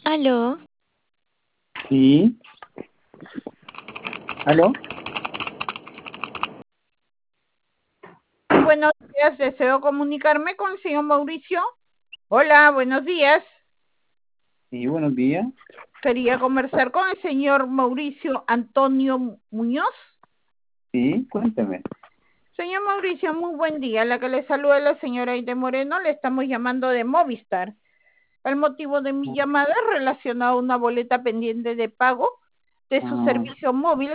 Aló, Sí, ¿aló? Buenos días, deseo comunicarme con el señor Mauricio. Hola, buenos días. Sí, buenos días. Quería conversar con el señor Mauricio Antonio Muñoz. Sí, cuénteme. Señor Mauricio, muy buen día. La que le saluda es la señora Aide Moreno. Le estamos llamando de Movistar. El motivo de mi llamada es relacionado a una boleta pendiente de pago de su Ah, servicio móvil